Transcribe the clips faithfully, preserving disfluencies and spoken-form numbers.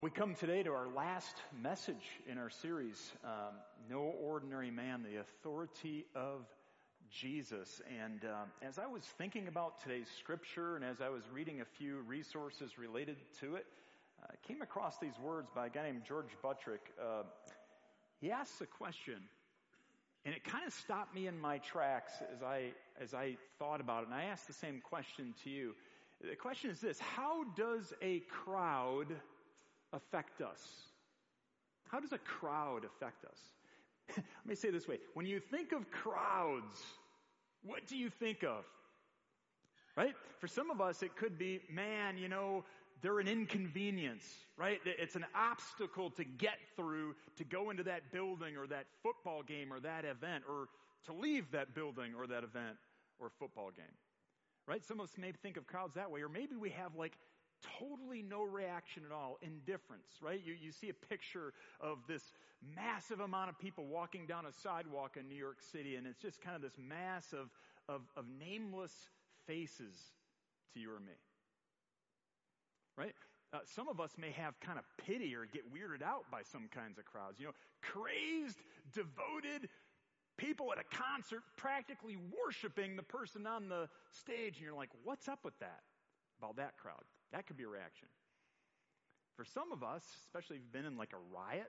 We come today to our last message in our series, um, No Ordinary Man, the Authority of Jesus. And um, as I was thinking about today's scripture and as I was reading a few resources related to it, I came across these words by a guy named George Buttrick. Uh, he asks a question, and it kind of stopped me in my tracks as I, as I thought about it. And I asked the same question to you. The question is this: how does a crowd affect us? How does a crowd affect us? Let me say it this way. When you think of crowds, what do you think of? Right? For some of us, it could be, man, you know, they're an inconvenience, right? It's an obstacle to get through to go into that building or that football game or that event, or to leave that building or that event or football game. Right? Some of us may think of crowds that way, or maybe we have like totally no reaction at all, indifference, right? You you see a picture of this massive amount of people walking down a sidewalk in New York City, and it's just kind of this mass of, of, of nameless faces to you or me, right? Uh, some of us may have kind of pity or get weirded out by some kinds of crowds, you know, crazed, devoted people at a concert practically worshiping the person on the stage, and you're like, what's up with that? About that crowd. That could be a reaction. For some of us, especially if you've been in like a riot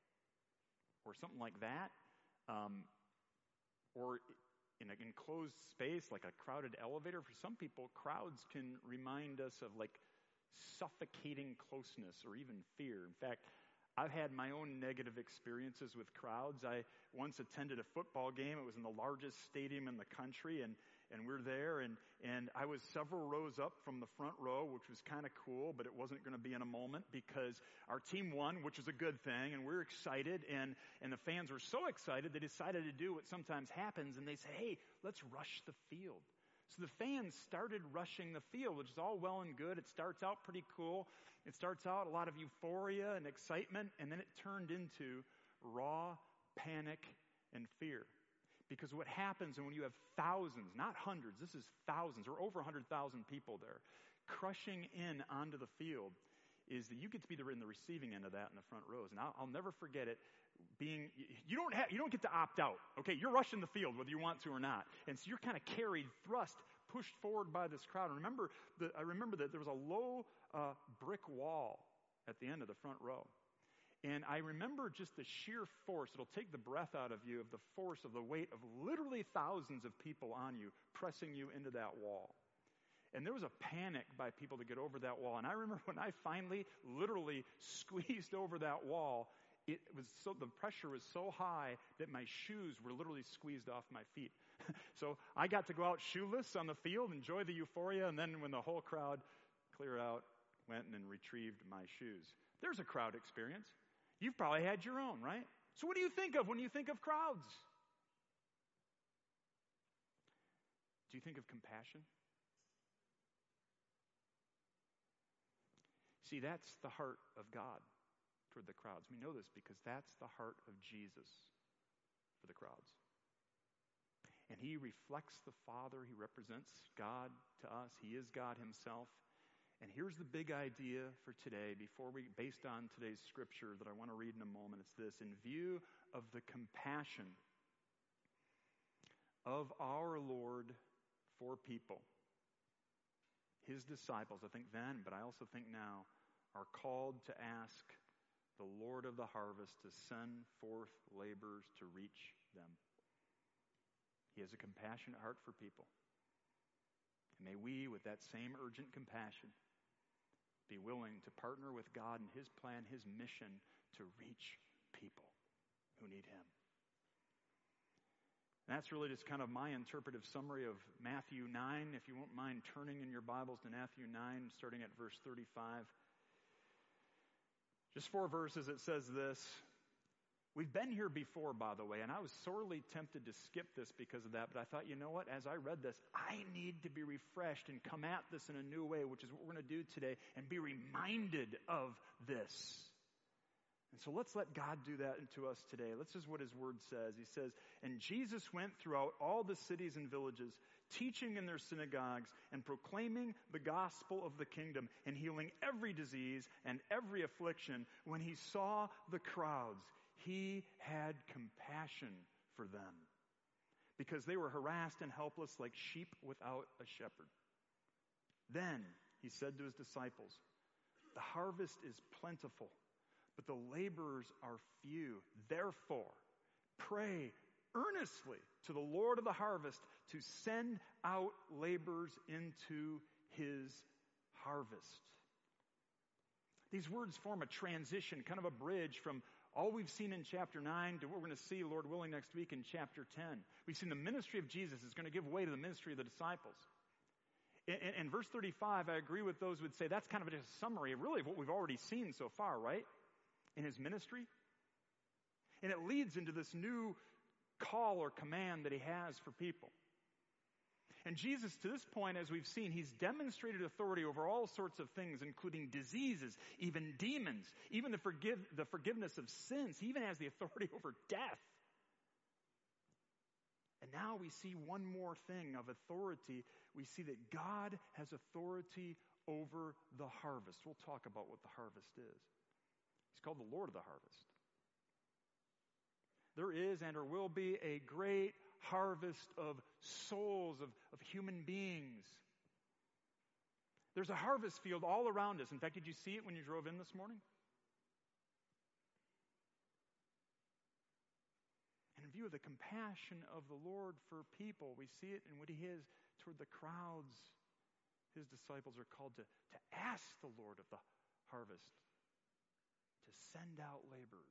or something like that, um, or in an enclosed space like a crowded elevator, for some people, crowds can remind us of like suffocating closeness or even fear. In fact, I've had my own negative experiences with crowds. I once attended a football game. It was in the largest stadium in the country, and, and we're there, and, and I was several rows up from the front row, which was kind of cool, but it wasn't going to be in a moment because our team won, which is a good thing, and we're excited, and, and the fans were so excited they decided to do what sometimes happens, and they say, hey, let's rush the field. So the fans started rushing the field, which is all well and good. It starts out pretty cool. It starts out a lot of euphoria and excitement, and then it turned into raw panic and fear. Because what happens when you have thousands, not hundreds, this is thousands, or over one hundred thousand people there, crushing in onto the field, is that you get to be in the receiving end of that in the front rows. And I'll, I'll never forget it being, you don't have, you don't get to opt out. Okay, you're rushing the field whether you want to or not. And so you're kind of carried, thrust, pushed forward by this crowd. And remember, the, I remember that there was a low uh, brick wall at the end of the front row. And I remember just the sheer force, it'll take the breath out of you, of the force of the weight of literally thousands of people on you, pressing you into that wall. And there was a panic by people to get over that wall. And I remember when I finally literally squeezed over that wall, it was so, the pressure was so high that my shoes were literally squeezed off my feet. So I got to go out shoeless on the field, enjoy the euphoria, and then when the whole crowd cleared out, went and retrieved my shoes. There's a crowd experience. You've probably had your own, right? So what do you think of when you think of crowds? Do you think of compassion? See, that's the heart of God toward the crowds. We know this because that's the heart of Jesus for the crowds. And he reflects the Father. He represents God to us. He is God himself. And here's the big idea for today, before we, based on today's scripture that I want to read in a moment. It's this: in view of the compassion of our Lord for people, his disciples, I think then, but I also think now, are called to ask the Lord of the harvest to send forth laborers to reach them. He has a compassionate heart for people. And may we, with that same urgent compassion, be willing to partner with God in his plan, his mission to reach people who need him. And that's really just kind of my interpretive summary of Matthew nine. If you won't mind turning in your Bibles to Matthew nine, starting at verse thirty-five. Just four verses, it says this. We've been here before, by the way, and I was sorely tempted to skip this because of that, but I thought, you know what? As I read this, I need to be refreshed and come at this in a new way, which is what we're going to do today, and be reminded of this. And so let's let God do that into us today. Let's just what his word says. He says, and Jesus went throughout all the cities and villages, teaching in their synagogues and proclaiming the gospel of the kingdom and healing every disease and every affliction. When he saw the crowds, he had compassion for them because they were harassed and helpless like sheep without a shepherd. Then he said to his disciples, "The harvest is plentiful, but the laborers are few. Therefore, pray earnestly to the Lord of the harvest to send out laborers into his harvest." These words form a transition, kind of a bridge from all we've seen in chapter nine to what we're going to see, Lord willing, next week in chapter ten. We've seen the ministry of Jesus is going to give way to the ministry of the disciples. In, in, in verse thirty-five, I agree with those who would say that's kind of just a summary, really, of what we've already seen so far, right? In his ministry. And it leads into this new call or command that he has for people. And Jesus, to this point, as we've seen, he's demonstrated authority over all sorts of things, including diseases, even demons, even the, forgive, the forgiveness of sins. He even has the authority over death. And now we see one more thing of authority. We see that God has authority over the harvest. We'll talk about what the harvest is. He's called the Lord of the harvest. There is and there will be a great harvest of souls, of, of human beings. There's a harvest field all around us. In fact, did you see it when you drove in this morning? And in view of the compassion of the Lord for people, we see it in what he is toward the crowds. His disciples are called to, to ask the Lord of the harvest to send out laborers.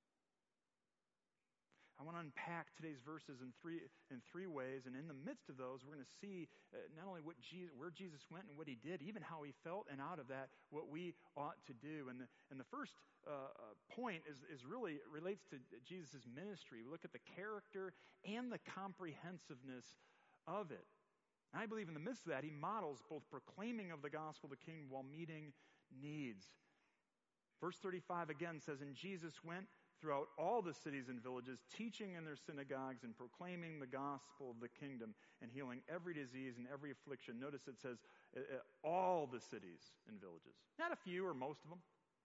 I want to unpack today's verses in three in three ways, and in the midst of those, we're going to see uh, not only what Jesus, where Jesus went and what he did, even how he felt, and out of that, what we ought to do. And the, and the first uh, uh, point is, is really relates to Jesus' ministry. We look at the character and the comprehensiveness of it. And I believe in the midst of that, he models both proclaiming of the gospel of the kingdom while meeting needs. Verse thirty-five again says, "And Jesus went throughout all the cities and villages, teaching in their synagogues and proclaiming the gospel of the kingdom and healing every disease and every affliction." Notice it says uh, uh, all the cities and villages. Not a few or most of them.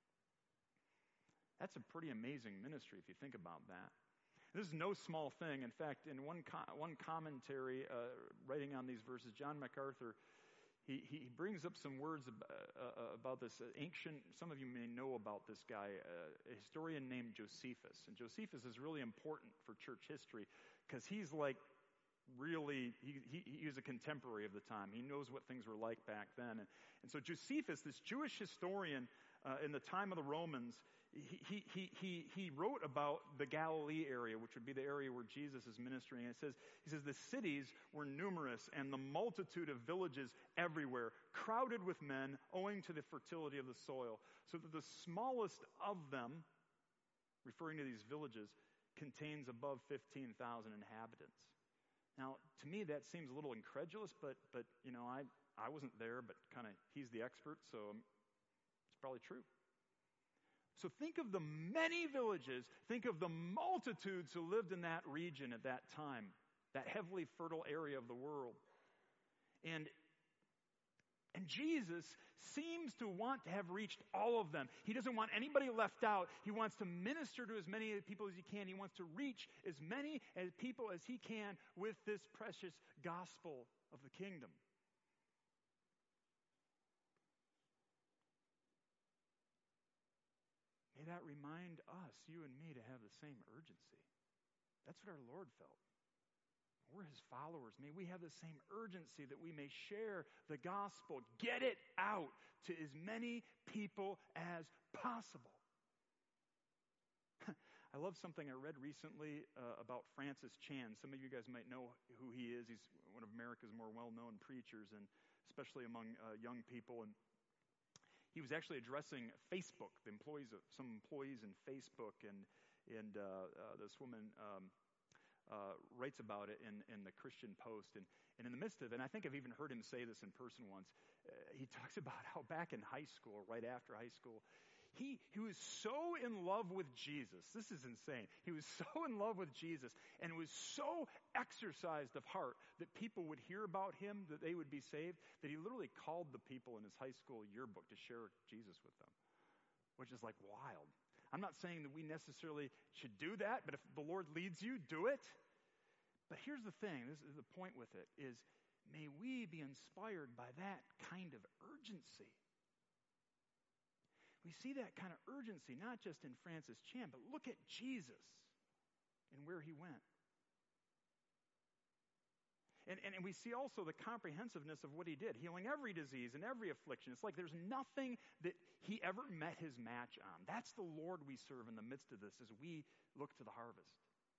That's a pretty amazing ministry if you think about that. This is no small thing. In fact, in one co- one commentary uh, writing on these verses, John MacArthur, He, he brings up some words about, uh, about this ancient, some of you may know about this guy, uh, a historian named Josephus. And Josephus is really important for church history because he's like really, he, he, he was a contemporary of the time. He knows what things were like back then. And, and so Josephus, this Jewish historian uh, in the time of the Romans, He, he, he, he wrote about the Galilee area, which would be the area where Jesus is ministering. And it says, he says, "The cities were numerous and the multitude of villages everywhere, crowded with men owing to the fertility of the soil, so that the smallest of them," referring to these villages, "contains above fifteen thousand inhabitants." Now, to me, that seems a little incredulous, but, but you know, I, I wasn't there, but kind of he's the expert, so it's probably true. So think of the many villages, think of the multitudes who lived in that region at that time, that heavily fertile area of the world. And, and Jesus seems to want to have reached all of them. He doesn't want anybody left out. He wants to minister to as many people as he can. He wants to reach as many as people as he can with this precious gospel of the kingdom. May that remind us, you and me, to have the same urgency. That's what our Lord felt. We're his followers. May we have the same urgency that we may share the gospel. Get it out to as many people as possible. I love something I read recently uh, about Francis Chan. Some of you guys might know who he is. He's one of America's more well-known preachers, and especially among uh, young people. And he was actually addressing Facebook, the employees of some employees in Facebook, and and uh, uh, this woman um, uh, writes about it in, in the Christian Post. And, and in the midst of it, and I think I've even heard him say this in person once, uh, he talks about how back in high school, right after high school, He, he was so in love with Jesus. This is insane. He was so in love with Jesus and was so exercised of heart that people would hear about him, that they would be saved, that he literally called the people in his high school yearbook to share Jesus with them, which is like wild. I'm not saying that we necessarily should do that, but if the Lord leads you, do it. But here's the thing, this is the point with it, is may we be inspired by that kind of urgency. We see that kind of urgency, not just in Francis Chan, but look at Jesus and where he went. And, and, and we see also the comprehensiveness of what he did, healing every disease and every affliction. It's like there's nothing that he ever met his match on. That's the Lord we serve in the midst of this as we look to the harvest.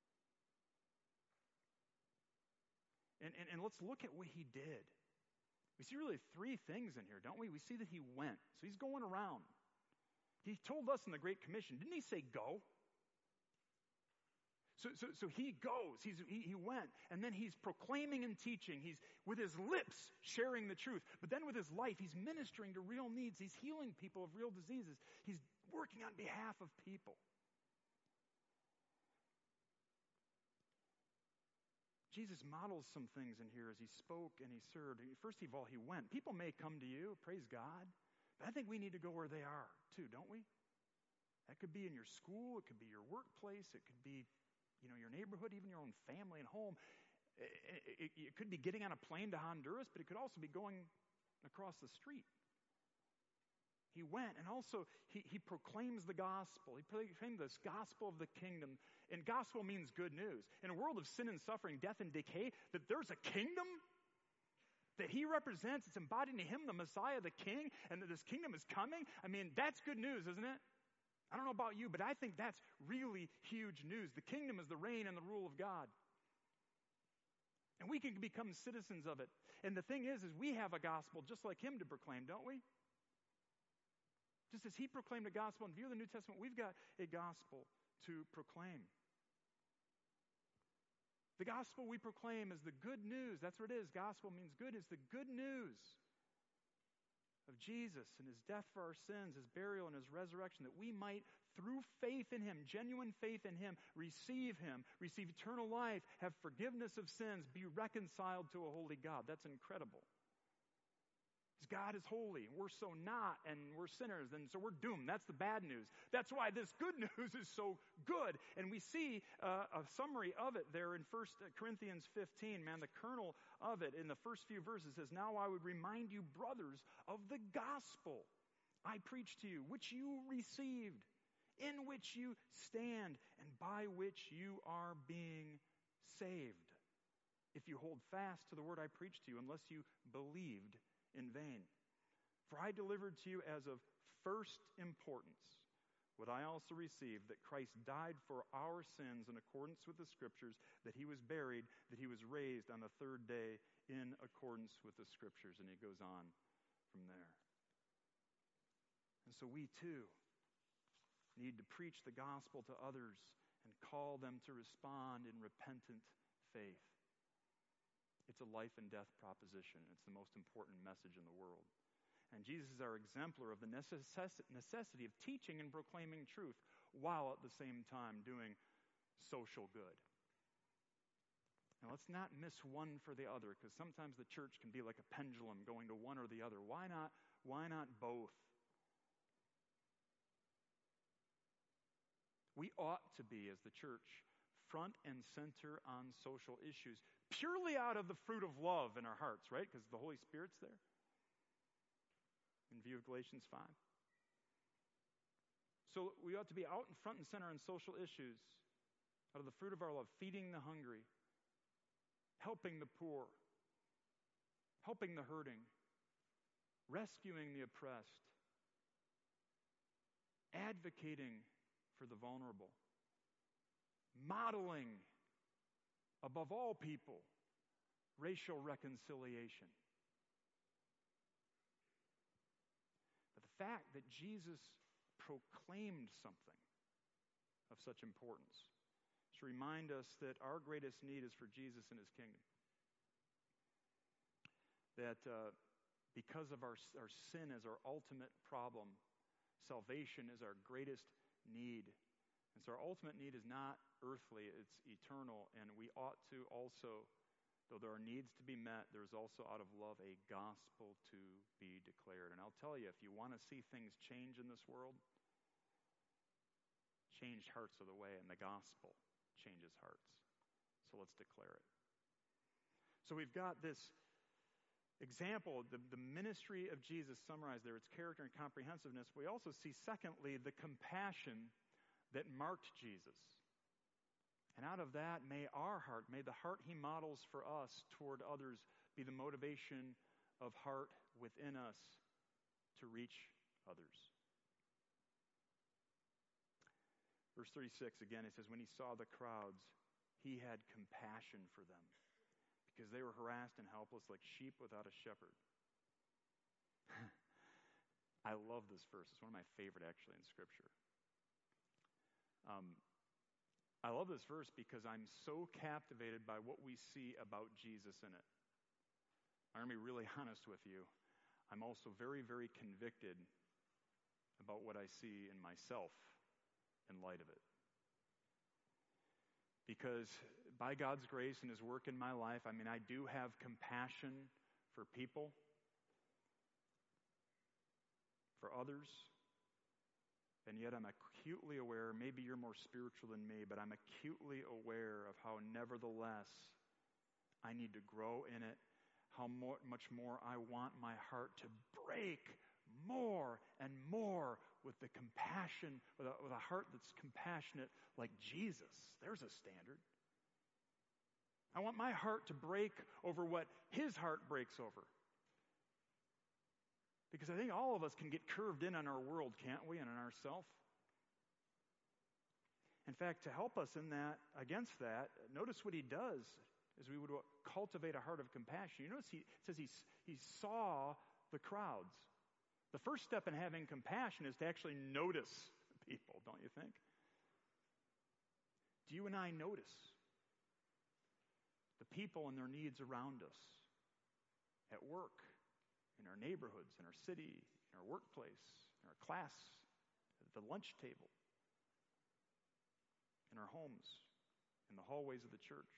And, and, and let's look at what he did. We see really three things in here, don't we? We see that he went. So he's going around. He told us in the Great Commission, didn't he say go? So, so, so he goes, he's, he, he went, and then he's proclaiming and teaching. He's with his lips sharing the truth, but then with his life, he's ministering to real needs. He's healing people of real diseases. He's working on behalf of people. Jesus models some things in here as he spoke and he served. First of all, he went. People may come to you, praise God, but I think we need to go where they are too, don't we? That could be in your school, it could be your workplace, it could be, you know, your neighborhood, even your own family and home. It, it, it could be getting on a plane to Honduras, but it could also be going across the street. He went, and also he, he proclaims the gospel. He proclaimed this gospel of the kingdom. And gospel means good news. In a world of sin and suffering, death and decay, that there's a kingdom that he represents. It's embodied in him, the Messiah, the King, and that this kingdom is coming. I mean, that's good news, isn't it? I don't know about you, but I think that's really huge news. The kingdom is the reign and the rule of God. And we can become citizens of it. And the thing is, is we have a gospel just like him to proclaim, don't we? Just as he proclaimed a gospel in view of the New Testament, we've got a gospel to proclaim. The gospel we proclaim is the good news. That's what it is. Gospel means good. It's the good news of Jesus and his death for our sins, his burial and his resurrection, that we might, through faith in him, genuine faith in him, receive him, receive eternal life, have forgiveness of sins, be reconciled to a holy God. That's incredible. God is holy, and we're so not, and we're sinners, and so we're doomed. That's the bad news. That's why this good news is so good. And we see uh, a summary of it there in First Corinthians fifteen. Man, the kernel of it in the first few verses says, "Now I would remind you, brothers, of the gospel I preached to you, which you received, in which you stand, and by which you are being saved, if you hold fast to the word I preached to you, unless you believed in vain. For I delivered to you as of first importance what I also received, that Christ died for our sins in accordance with the Scriptures, that he was buried, that he was raised on the third day in accordance with the Scriptures." And he goes on from there. And so we too need to preach the gospel to others and call them to respond in repentant faith. It's a life and death proposition. It's the most important message in the world. And Jesus is our exemplar of the necessity of teaching and proclaiming truth while at the same time doing social good. Now let's not miss one for the other, because sometimes the church can be like a pendulum going to one or the other. Why not, why not both? We ought to be, as the church, front and center on social issues, purely out of the fruit of love in our hearts, right? Because the Holy Spirit's there, in view of Galatians five. So we ought to be out in front and center on social issues, out of the fruit of our love, feeding the hungry, helping the poor, helping the hurting, rescuing the oppressed, advocating for the vulnerable, modeling, above all people, racial reconciliation. But the fact that Jesus proclaimed something of such importance should remind us that our greatest need is for Jesus and his kingdom. That uh, because of our, our sin as our ultimate problem, Salvation is our greatest need. And so our ultimate need is not earthly, it's eternal. And we ought to also, though there are needs to be met, there's also out of love a gospel to be declared. And I'll tell you, if you want to see things change in this world, changed hearts are the way, and the gospel changes hearts. So let's declare it. So we've got this example, the, the ministry of Jesus summarized there, its character and comprehensiveness. We also see, secondly, the compassion that marked Jesus. And out of that, may our heart, may the heart he models for us toward others be the motivation of heart within us to reach others. Verse thirty-six, again, it says, when he saw the crowds, he had compassion for them, because they were harassed and helpless like sheep without a shepherd. I love this verse. It's one of my favorite, actually, in Scripture. Um, I love this verse because I'm so captivated by what we see about Jesus in it. I'm going to be really honest with you. I'm also very, very convicted about what I see in myself in light of it. Because by God's grace and his work in my life, I mean, I do have compassion for people, for others, and yet I'm acutely aware, maybe you're more spiritual than me, but I'm acutely aware of how nevertheless I need to grow in it, how more, much more I want my heart to break more and more with the compassion, with a, with a heart that's compassionate like Jesus. There's a standard. I want my heart to break over what his heart breaks over. Because I think all of us can get curved in on our world, can't we, and on ourselves? In fact, to help us in that, against that, notice what he does as we would cultivate a heart of compassion. You notice he it says he, he saw the crowds. The first step in having compassion is to actually notice people, don't you think? Do you and I notice the people and their needs around us at work, in our neighborhoods, in our city, in our workplace, in our class, at the lunch table, in our homes, in the hallways of the church?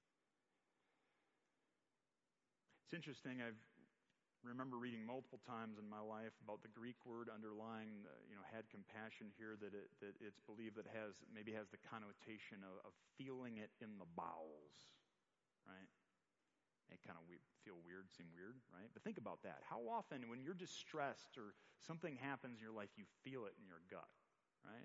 It's interesting, I've remember reading multiple times in my life about the Greek word underlying, uh, you know, had compassion here, that it that it's believed that has maybe has the connotation of, of feeling it in the bowels, right? It kind of we- feel weird, seem weird, right? But think about that. How often when you're distressed or something happens in your life, you feel it in your gut, right?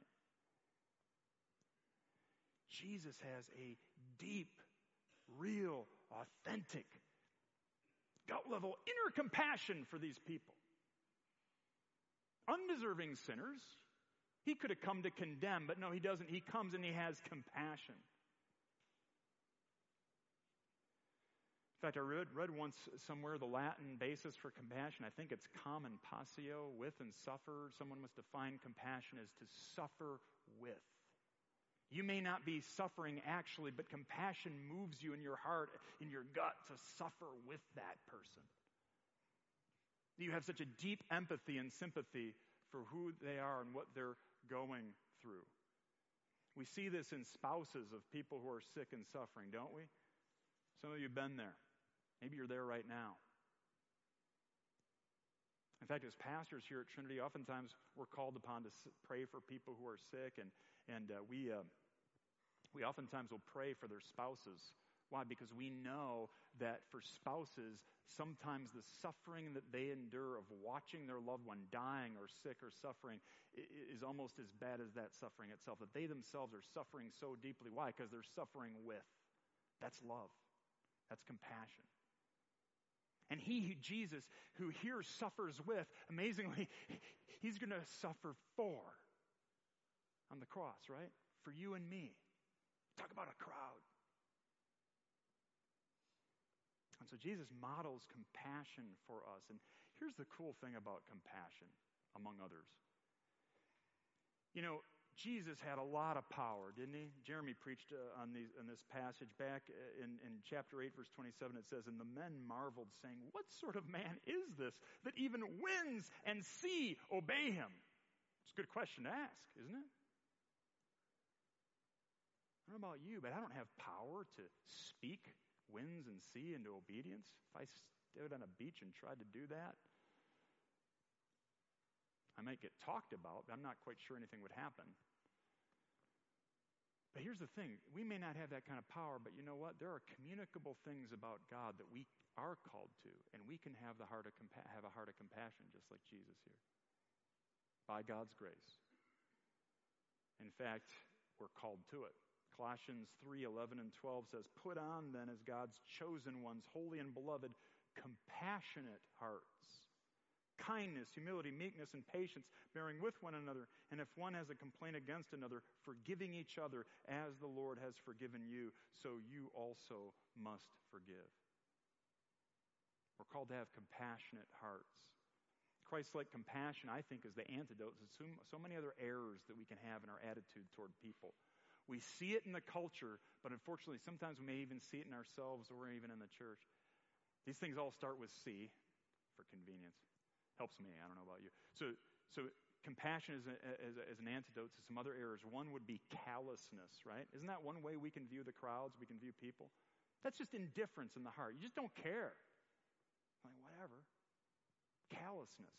Jesus has a deep, real, authentic, gut-level inner compassion for these people. Undeserving sinners. He could have come to condemn, but no, he doesn't. He comes and he has compassion. In fact, I read, read once somewhere the Latin basis for compassion. I think it's common passio, with and suffer. Someone must define compassion as to suffer with. You may not be suffering actually, but compassion moves you in your heart, in your gut, to suffer with that person. You have such a deep empathy and sympathy for who they are and what they're going through. We see this in spouses of people who are sick and suffering, don't we? Some of you have been there. Maybe you're there right now. In fact, as pastors here at Trinity, oftentimes we're called upon to pray for people who are sick, and and uh, we uh, we oftentimes will pray for their spouses. Why? Because we know that for spouses, sometimes the suffering that they endure of watching their loved one dying or sick or suffering is almost as bad as that suffering itself. That they themselves are suffering so deeply. Why? Because they're suffering with. That's love. That's compassion. And he, Jesus, who here suffers with, amazingly, he's going to suffer for on the cross, right? For you and me. Talk about a crowd. And so Jesus models compassion for us. And here's the cool thing about compassion, among others. You know, Jesus had a lot of power, didn't he? Jeremy preached uh, on, these, on this passage back in, in chapter eight, verse twenty-seven. It says, "And the men marveled, saying, 'What sort of man is this, that even winds and sea obey him?'" It's a good question to ask, isn't it? I don't know about you, but I don't have power to speak winds and sea into obedience. If I stood on a beach and tried to do that, I might get talked about, but I'm not quite sure anything would happen. But here's the thing. We may not have that kind of power, but you know what? There are communicable things about God that we are called to, and we can have the heart of compa- have a heart of compassion just like Jesus here. By God's grace. In fact, we're called to it. Colossians three eleven and twelve says, "Put on then as God's chosen ones, holy and beloved, compassionate hearts, kindness, humility, meekness, and patience, bearing with one another. And if one has a complaint against another, forgiving each other as the Lord has forgiven you, so you also must forgive." We're called to have compassionate hearts. Christ-like compassion, I think, is the antidote to so, so many other errors that we can have in our attitude toward people. We see it in the culture, but unfortunately, sometimes we may even see it in ourselves or even in the church. These things all start with C, for convenience. Helps me. I don't know about you. So, so compassion is, a, is, a, is an antidote to some other errors. One would be callousness, right? Isn't that one way we can view the crowds, we can view people? That's just indifference in the heart. You just don't care. Like, whatever. Callousness.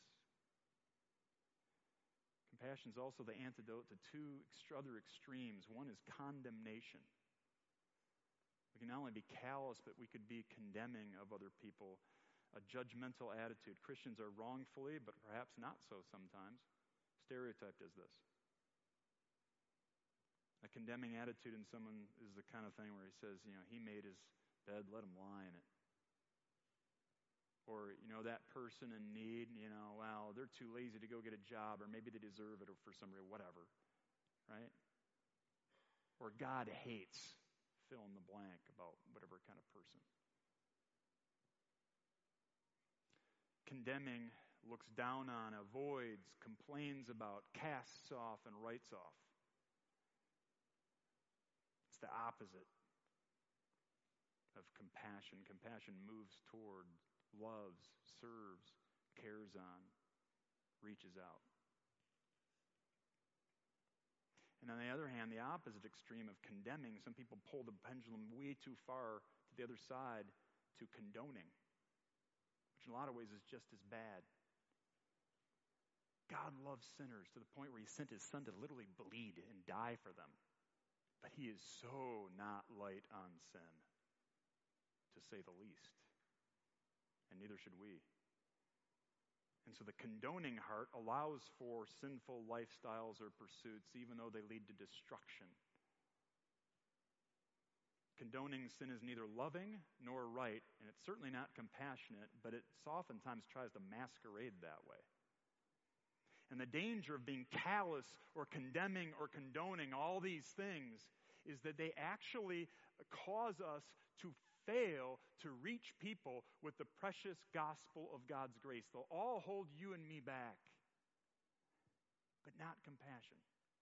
Compassion is also the antidote to two extra, other extremes. One is condemnation. We can not only be callous, but we could be condemning of other people. A judgmental attitude. Christians are wrongfully, but perhaps not so sometimes, stereotyped as this. A condemning attitude in someone is the kind of thing where he says, you know, he made his bed, let him lie in it. Or, you know, that person in need, you know, well, they're too lazy to go get a job, or maybe they deserve it for some reason, whatever, right? Or God hates, fill in the blank about whatever kind of person. Condemning, looks down on, avoids, complains about, casts off, and writes off. It's the opposite of compassion. Compassion moves toward, loves, serves, cares on, reaches out. And on the other hand, the opposite extreme of condemning, some people pull the pendulum way too far to the other side to condoning, which in a lot of ways is just as bad. God loves sinners to the point where he sent his son to literally bleed and die for them. But he is so not light on sin, to say the least. And neither should we. And so the condoning heart allows for sinful lifestyles or pursuits, even though they lead to destruction. Condoning sin is neither loving nor right, and it's certainly not compassionate, but it oftentimes tries to masquerade that way. And the danger of being callous or condemning or condoning all these things is that they actually cause us to fail to reach people with the precious gospel of God's grace. They'll all hold you and me back, but not compassion.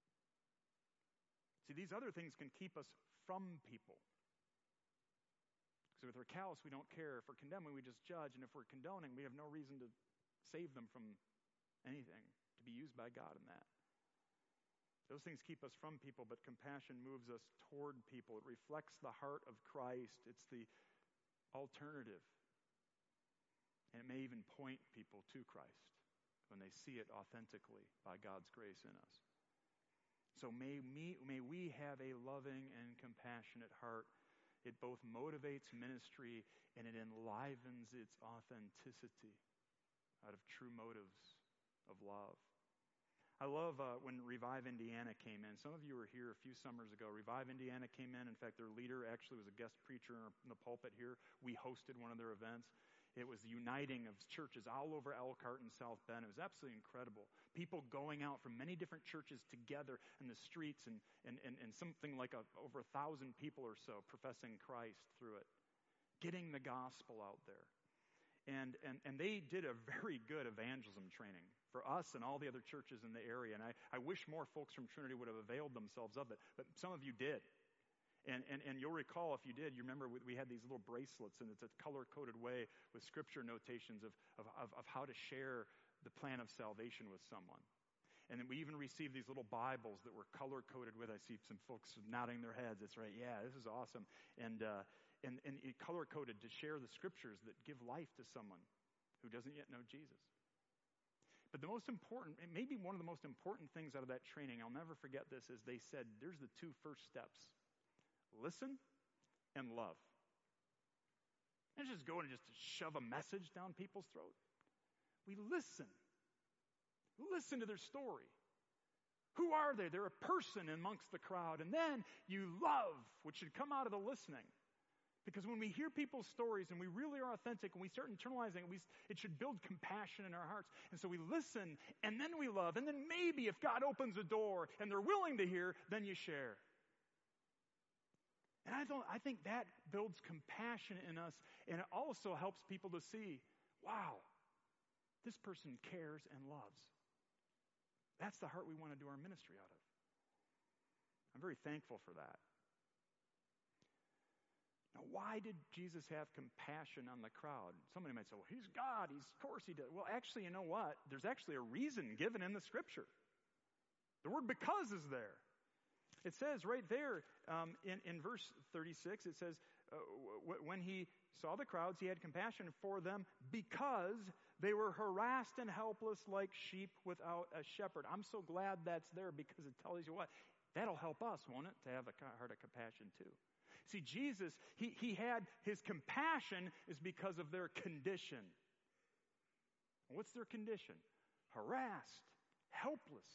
See, these other things can keep us from people. So if we're callous, we don't care. If we're condemning, we just judge. And if we're condoning, we have no reason to save them from anything, to be used by God in that. Those things keep us from people, but compassion moves us toward people. It reflects the heart of Christ. It's the alternative. And it may even point people to Christ when they see it authentically by God's grace in us. So may, me, may we have a loving and compassionate heart. It both motivates ministry and it enlivens its authenticity out of true motives of love. I love uh, when Revive Indiana came in. Some of you were here a few summers ago. Revive Indiana came in. In fact, their leader actually was a guest preacher in the pulpit here. We hosted one of their events. It was the uniting of churches all over Elkhart and South Bend. It was absolutely incredible. People going out from many different churches together in the streets, and, and, and, and something like a, over a thousand people or so professing Christ through it, getting the gospel out there. And, and, and they did a very good evangelism training for us and all the other churches in the area. And I, I wish more folks from Trinity would have availed themselves of it, but some of you did. And, and, and you'll recall, if you did, you remember we had these little bracelets, and it's a color-coded way with scripture notations of, of, of, of how to share the plan of salvation with someone. And then we even received these little Bibles that were color-coded with. I see some folks nodding their heads. That's right. Yeah, this is awesome. And uh, and and it color-coded to share the scriptures that give life to someone who doesn't yet know Jesus. But the most important, and maybe one of the most important things out of that training, I'll never forget this, is they said, there's the two first steps. Listen and love. And just go and just shove a message down people's throat. We listen. Listen to their story. Who are they? They're a person amongst the crowd. And then you love, which should come out of the listening. Because when we hear people's stories and we really are authentic and we start internalizing it, we, it should build compassion in our hearts. And so we listen and then we love. And then maybe if God opens a door and they're willing to hear, then you share. And I, don't, I think that builds compassion in us, and it also helps people to see, wow, this person cares and loves. That's the heart we want to do our ministry out of. I'm very thankful for that. Now, why did Jesus have compassion on the crowd? Somebody might say, well, he's God. He's, of course he did. Well, actually, you know what? There's actually a reason given in the Scripture. The word because is there. It says right there um, in, in verse thirty-six, it says, uh, w- when he saw the crowds, he had compassion for them because they were harassed and helpless like sheep without a shepherd. I'm so glad that's there because it tells you what? That'll help us, won't it? To have a heart of compassion too. See, Jesus, he, he had his compassion is because of their condition. What's their condition? Harassed, helpless.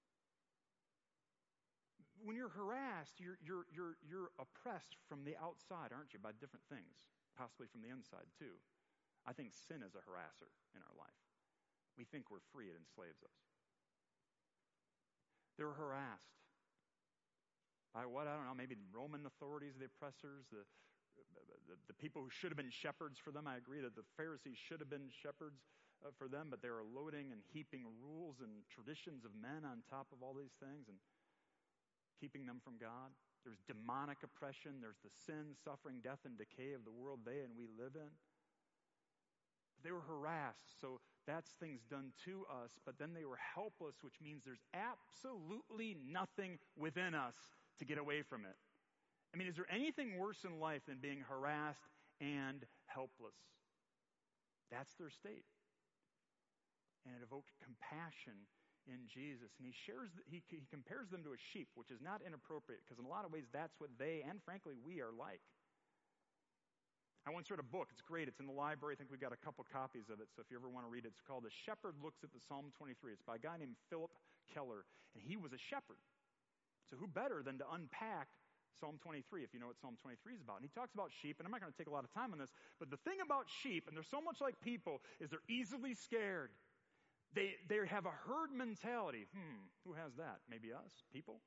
When you're harassed, you're, you're, you're, you're oppressed from the outside, aren't you, by different things, possibly from the inside too. I think sin is a harasser in our life. We think we're free, it enslaves us. They're harassed. By what? I don't know, maybe the Roman authorities, the oppressors, the, the, the people who should have been shepherds for them. I agree that the Pharisees should have been shepherds uh, for them, but they were loading and heaping rules and traditions of men on top of all these things and keeping them from God. There's demonic oppression. There's the sin, suffering, death, and decay of the world they and we live in. They were harassed, so that's things done to us, but then they were helpless, which means there's absolutely nothing within us to get away from it. I mean, is there anything worse in life than being harassed and helpless? That's their state. And it evoked compassion in Jesus. And he shares, he, he compares them to a sheep, which is not inappropriate, because in a lot of ways that's what they, and frankly, we are like. I once read a book. It's great. It's in the library. I think we've got a couple copies of it, so if you ever want to read it, it's called The Shepherd Looks at the Psalm twenty-three. It's by a guy named Philip Keller, and he was a shepherd. So who better than to unpack Psalm twenty-three, if you know what Psalm twenty-three is about. And he talks about sheep, and I'm not going to take a lot of time on this, but the thing about sheep, and they're so much like people, is they're easily scared. They, they have a herd mentality. Hmm, who has that? Maybe us, people?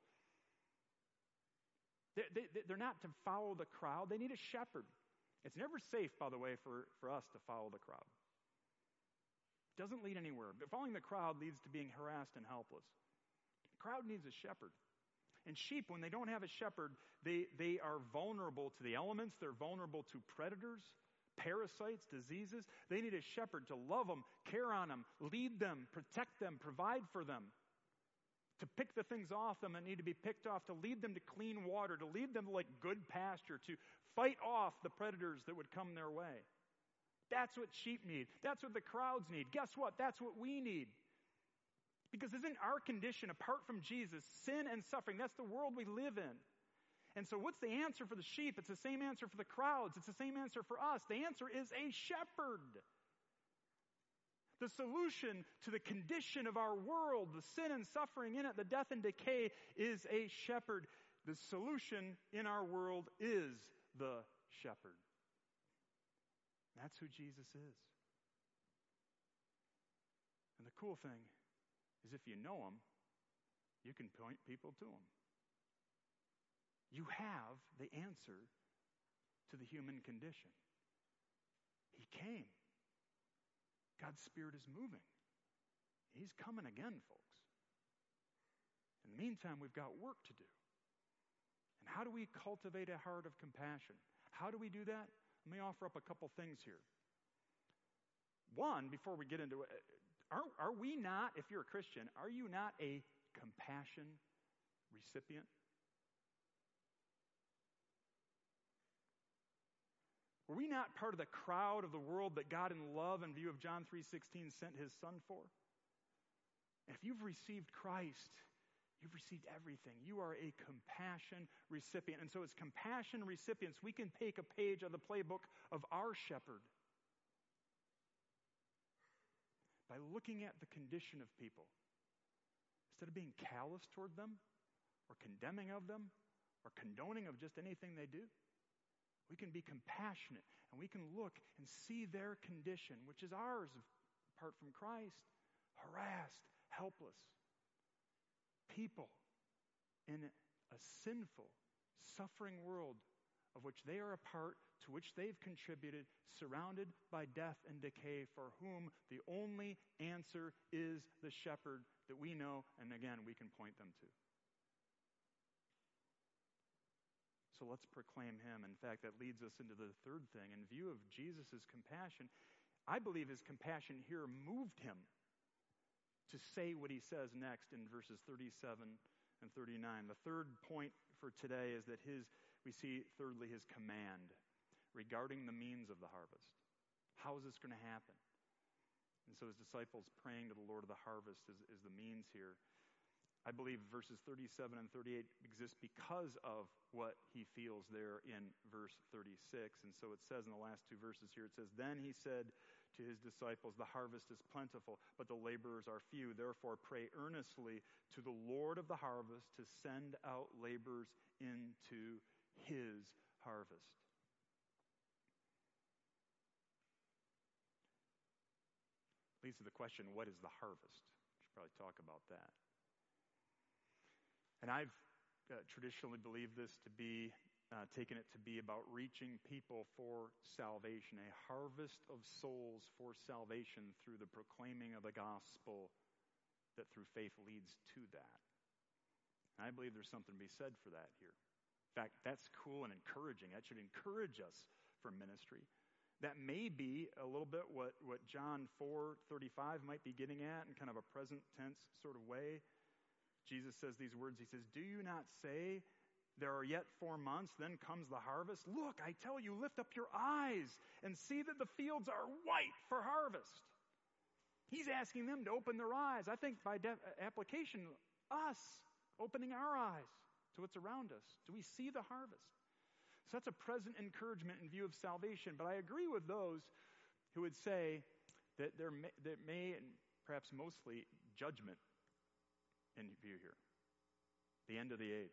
They, they, they're not to follow the crowd. They need a shepherd. It's never safe, by the way, for, for us to follow the crowd. It doesn't lead anywhere. But following the crowd leads to being harassed and helpless. The crowd needs a shepherd. And sheep, when they don't have a shepherd, they, they are vulnerable to the elements. They're vulnerable to predators, parasites, diseases. They need a shepherd to love them, care on them, lead them, protect them, provide for them, to pick the things off them that need to be picked off, to lead them to clean water, to lead them to like good pasture, to fight off the predators that would come their way. That's what sheep need. That's what the crowds need. Guess what? That's what we need. Because isn't our condition, apart from Jesus, sin and suffering? That's the world we live in. And so what's the answer for the sheep? It's the same answer for the crowds. It's the same answer for us. The answer is a shepherd. The solution to the condition of our world, the sin and suffering in it, the death and decay, is a shepherd. The solution in our world is the shepherd. That's who Jesus is. And the cool thing is if you know him, you can point people to him. You have the answer to the human condition. He came. God's Spirit is moving. He's coming again, folks. In the meantime, we've got work to do. And how do we cultivate a heart of compassion? How do we do that? Let me offer up a couple things here. One, before we get into it, are, are we not, if you're a Christian, are you not a compassion recipient? Were we not part of the crowd of the world that God in love and view of John three sixteen sent his son for? And if you've received Christ, you've received everything. You are a compassion recipient. And so as compassion recipients, we can take a page of the playbook of our shepherd by looking at the condition of people. Instead of being callous toward them or condemning of them or condoning of just anything they do, we can be compassionate and we can look and see their condition, which is ours apart from Christ, harassed, helpless people in a sinful, suffering world of which they are a part, to which they've contributed, surrounded by death and decay, for whom the only answer is the shepherd that we know, and again, we can point them to. So let's proclaim him. In fact, that leads us into the third thing. In view of Jesus' compassion, I believe his compassion here moved him to say what he says next in verses thirty-seven and thirty-nine. The third point for today is that his, we see thirdly his command regarding the means of the harvest. How is this going to happen? And so his disciples praying to the Lord of the harvest is, is the means here. I believe verses thirty-seven and thirty-eight exist because of what he feels there in verse thirty-six. And so it says in the last two verses here, it says, "Then he said to his disciples, the harvest is plentiful, but the laborers are few. Therefore pray earnestly to the Lord of the harvest to send out laborers into his harvest." Leads to the question, what is the harvest? We should probably talk about that. And I've uh, traditionally believed this to be, uh, taken it to be about reaching people for salvation, a harvest of souls for salvation through the proclaiming of the gospel that through faith leads to that. And I believe there's something to be said for that here. In fact, that's cool and encouraging. That should encourage us for ministry. That may be a little bit what, what John four thirty-five might be getting at in kind of a present tense sort of way. Jesus says these words, he says, "Do you not say, there are yet four months, then comes the harvest? Look, I tell you, lift up your eyes and see that the fields are white for harvest." He's asking them to open their eyes. I think by de- application, us opening our eyes to what's around us. Do we see the harvest? So that's a present encouragement in view of salvation. But I agree with those who would say that there may, there may and perhaps mostly judgment in view here. The end of the age.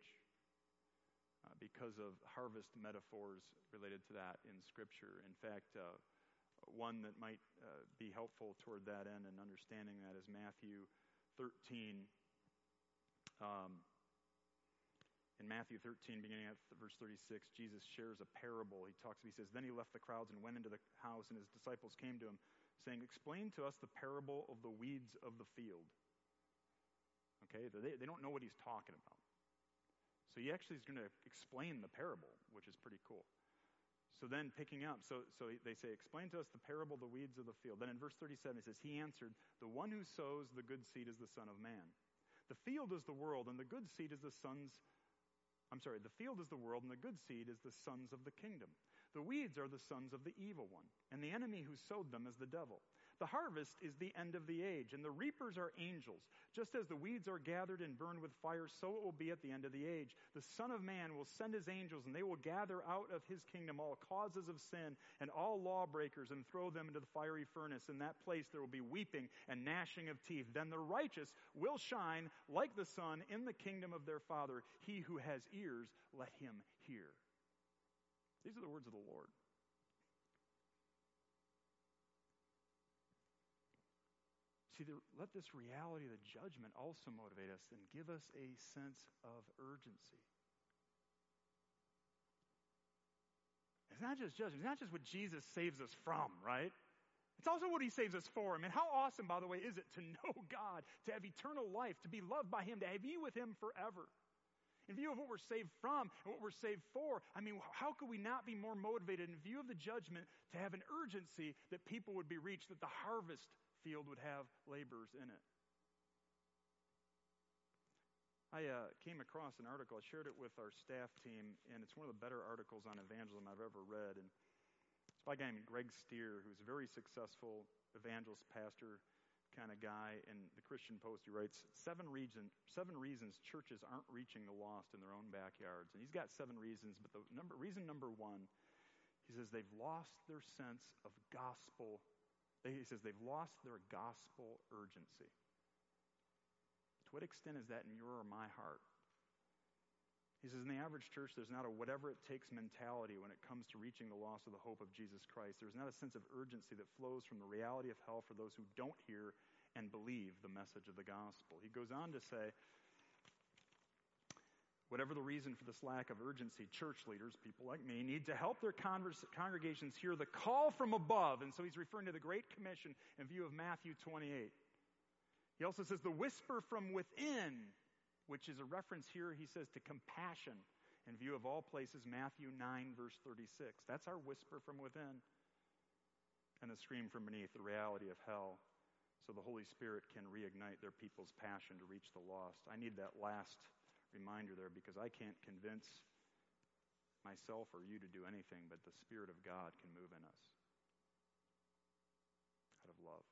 Uh, because of harvest metaphors related to that in Scripture. In fact, uh, one that might uh, be helpful toward that end and understanding that is Matthew thirteen. Um, in Matthew thirteen, beginning at verse thirty-six, Jesus shares a parable. He talks, he says, "Then he left the crowds and went into the house, and his disciples came to him, saying, 'Explain to us the parable of the weeds of the field.'" Okay, they, they don't know what he's talking about. So he actually is going to explain the parable, which is pretty cool. So then picking up, so, so they say, "Explain to us the parable of the weeds of the field." Then in verse thirty-seven, he says, "He answered, the one who sows the good seed is the Son of Man. The field is the world, and the good seed is the sons I'm sorry, the field is the world, and the good seed is the sons of the kingdom. The weeds are the sons of the evil one, and the enemy who sowed them is the devil. The harvest is the end of the age, and the reapers are angels. Just as the weeds are gathered and burned with fire, so it will be at the end of the age. The Son of Man will send his angels, and they will gather out of his kingdom all causes of sin and all lawbreakers and throw them into the fiery furnace. In that place there will be weeping and gnashing of teeth. Then the righteous will shine like the sun in the kingdom of their Father. He who has ears, let him hear." These are the words of the Lord. See, the, let this reality of the judgment also motivate us and give us a sense of urgency. It's not just judgment. It's not just what Jesus saves us from, right? It's also what he saves us for. I mean, how awesome, by the way, is it to know God, to have eternal life, to be loved by him, to be with him forever? In view of what we're saved from and what we're saved for, I mean, how could we not be more motivated in view of the judgment to have an urgency that people would be reached, that the harvest field would have laborers in it. I uh, came across an article. I shared it with our staff team, and it's one of the better articles on evangelism I've ever read. And it's by a guy named Greg Stier, who's a very successful evangelist, pastor kind of guy. In the Christian Post, he writes, seven, reason, seven reasons churches aren't reaching the lost in their own backyards. And he's got seven reasons, but the number, reason number one, he says they've lost their sense of gospel. He says they've lost their gospel urgency. To what extent is that in your or my heart? He says, in the average church, there's not a whatever-it-takes mentality when it comes to reaching the lost of the hope of Jesus Christ. There's not a sense of urgency that flows from the reality of hell for those who don't hear and believe the message of the gospel. He goes on to say, whatever the reason for this lack of urgency, church leaders, people like me, need to help their converse, congregations hear the call from above. And so he's referring to the Great Commission in view of Matthew twenty-eight. He also says the whisper from within, which is a reference here, he says, to compassion in view of all places, Matthew nine, verse thirty-six. That's our whisper from within. And the scream from beneath, the reality of hell, so the Holy Spirit can reignite their people's passion to reach the lost. I need that last reminder there because I can't convince myself or you to do anything, but the Spirit of God can move in us out of love.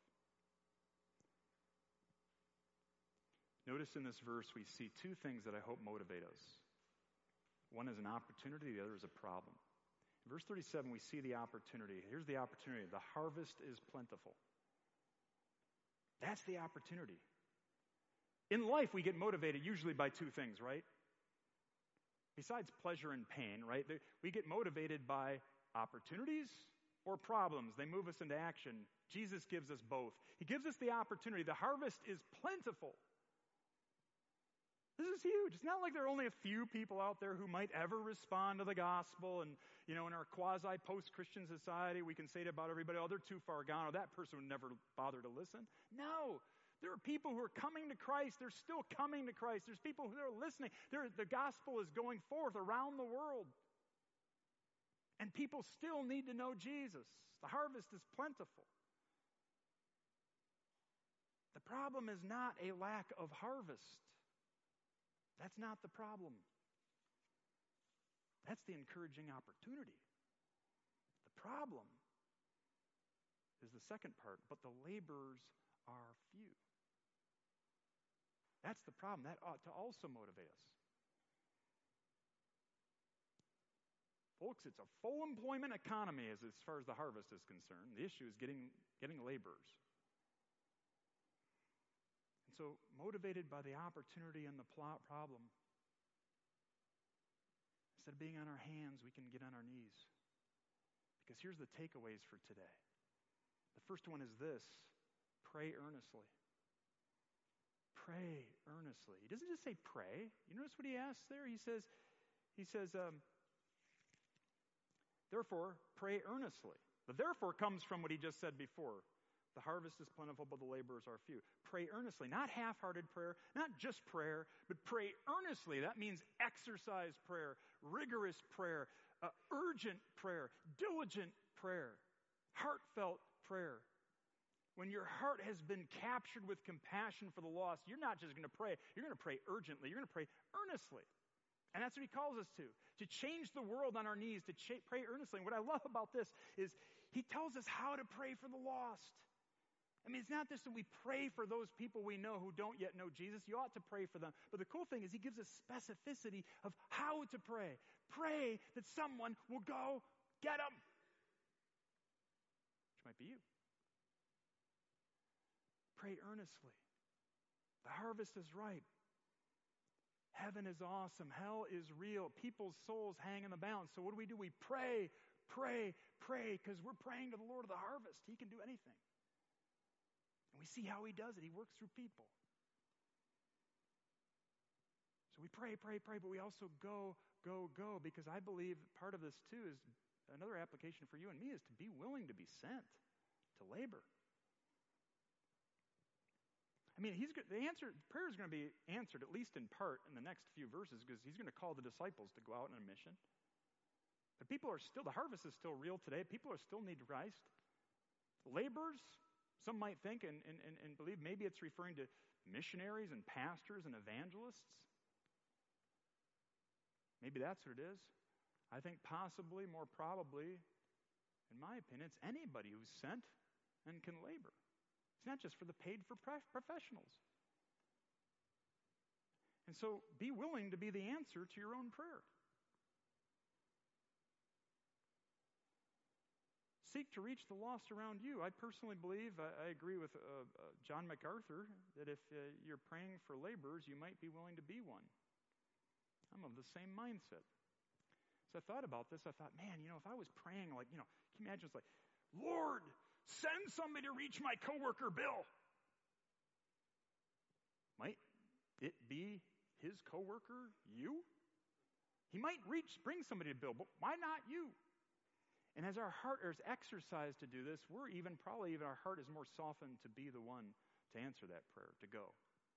Notice in this verse we see two things that I hope motivate us. One is an opportunity, the other is a problem. In verse thirty-seven, we see the opportunity. Here's the opportunity. The harvest is plentiful. That's the opportunity. In life, we get motivated usually by two things, right? Besides pleasure and pain, right? We get motivated by opportunities or problems. They move us into action. Jesus gives us both. He gives us the opportunity. The harvest is plentiful. This is huge. It's not like there are only a few people out there who might ever respond to the gospel. And, you know, in our quasi-post-Christian society, we can say to about everybody, oh, they're too far gone, or that person would never bother to listen. No. There are people who are coming to Christ. They're still coming to Christ. There's people who are listening. There, the gospel is going forth around the world. And people still need to know Jesus. The harvest is plentiful. The problem is not a lack of harvest. That's not the problem. That's the encouraging opportunity. The problem is the second part, but the laborers are few. That's the problem. That ought to also motivate us. Folks, it's a full employment economy as, as far as the harvest is concerned. The issue is getting, getting laborers. So, motivated by the opportunity and the plot problem, instead of being on our hands, we can get on our knees. Because here's the takeaways for today. The first one is this: pray earnestly. Pray earnestly. He doesn't just say pray. You notice what he asks there? He says, he says, um, therefore, pray earnestly. The therefore comes from what he just said before. The harvest is plentiful, but the laborers are few. Pray earnestly, not half-hearted prayer, not just prayer, but pray earnestly. That means exercise prayer, rigorous prayer, uh, urgent prayer, diligent prayer, heartfelt prayer. When your heart has been captured with compassion for the lost, you're not just going to pray, you're going to pray urgently, you're going to pray earnestly. And that's what he calls us to, to change the world on our knees, to cha- pray earnestly. And what I love about this is he tells us how to pray for the lost. I mean, it's not just that we pray for those people we know who don't yet know Jesus. You ought to pray for them. But the cool thing is he gives us specificity of how to pray. Pray that someone will go get them. Which might be you. Pray earnestly. The harvest is ripe. Heaven is awesome. Hell is real. People's souls hang in the balance. So what do we do? We pray, pray, pray, because we're praying to the Lord of the harvest. He can do anything. And we see how he does it. He works through people. So we pray, pray, pray, but we also go, go, go, because I believe part of this too is another application for you and me is to be willing to be sent to labor. I mean, he's the answer. Prayer is going to be answered at least in part in the next few verses because he's going to call the disciples to go out on a mission. But people are still, the harvest is still real today. People are still need Christ. Laborers, Some might think and, and, and, and believe maybe it's referring to missionaries and pastors and evangelists. Maybe that's what it is. I think possibly, more probably, in my opinion, it's anybody who's sent and can labor. It's not just for the paid for professionals. And so be willing to be the answer to your own prayer. Seek to reach the lost around you. I personally believe, I, I agree with uh, uh, John MacArthur, that if uh, you're praying for laborers, you might be willing to be one. I'm of the same mindset. So I thought about this. I thought, man, you know, if I was praying like, you know, can you imagine it's like, Lord, send somebody to reach my coworker Bill. Might it be his coworker, you? He might reach, bring somebody to Bill, but why not you? And as our heart is exercised to do this, we're even, probably even our heart is more softened to be the one to answer that prayer, to go.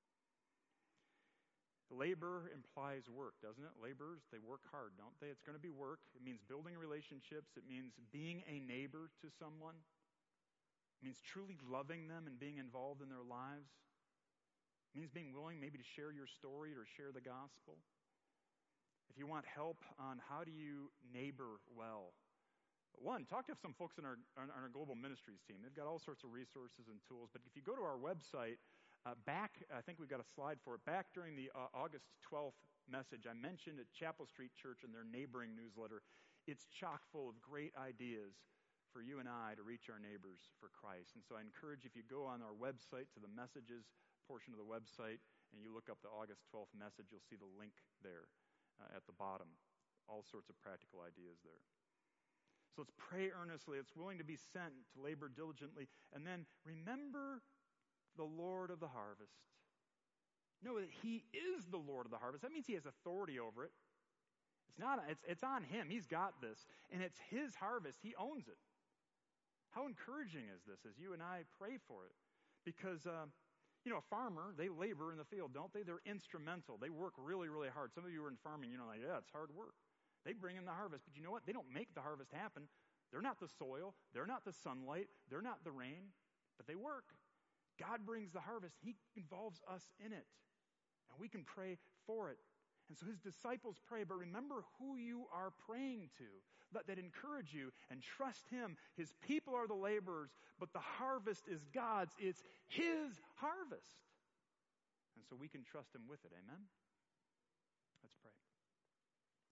Labor implies work, doesn't it? Laborers, they work hard, don't they? It's going to be work. It means building relationships. It means being a neighbor to someone. It means truly loving them and being involved in their lives. It means being willing maybe to share your story or share the gospel. If you want help on how do you neighbor well, one, talk to some folks in our, on our global ministries team. They've got all sorts of resources and tools. But if you go to our website, uh, back, I think we've got a slide for it, back during the uh, August twelfth message, I mentioned at Chapel Street Church in their neighboring newsletter, it's chock full of great ideas for you and I to reach our neighbors for Christ. And so I encourage, if you go on our website to the messages portion of the website and you look up the August twelfth message, you'll see the link there uh, at the bottom. All sorts of practical ideas there. So let's pray earnestly. It's willing to be sent, to labor diligently. And then remember the Lord of the harvest. Know that He is the Lord of the harvest. That means He has authority over it. It's not. It's, it's on Him. He's got this. And it's His harvest. He owns it. How encouraging is this as you and I pray for it? Because, uh, you know, a farmer, they labor in the field, don't they? They're instrumental. They work really, really hard. Some of you are in farming, you know, like, yeah, it's hard work. They bring in the harvest, but you know what? They don't make the harvest happen. They're not the soil. They're not the sunlight. They're not the rain, but they work. God brings the harvest. He involves us in it, and we can pray for it. And so His disciples pray, but remember who you are praying to. Let that encourage you and trust Him. His people are the laborers, but the harvest is God's. It's His harvest. And so we can trust Him with it. Amen? Let's pray.